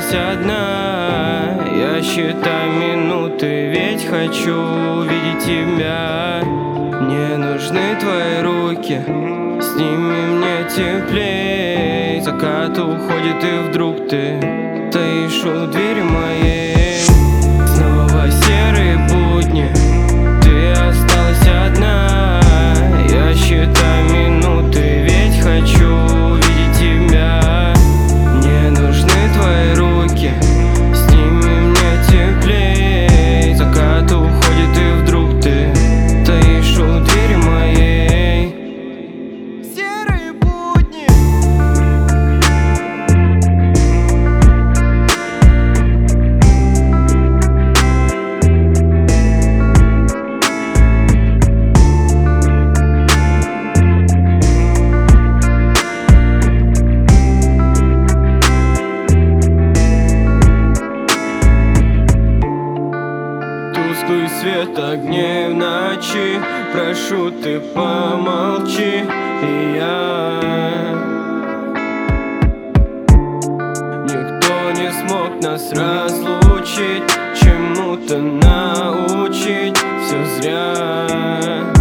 осталась одна. Я считаю минуты, ведь хочу увидеть тебя. Мне нужны твои руки, с ними мне теплей. Закат уходит, и вдруг ты стоишь у двери моей. Снова серые будни, ты осталась одна. Я считаю минуты, ведь хочу увидеть тебя. Мне нужны твои руки, с ними мне теплей. Закат уходит, и вдруг ты стоишь у двери моей. Серые будни. Тусклый свет огней в ночи, прошу, ты помолчи. И никто не смог нас разлучить, чему-то научить, все зря.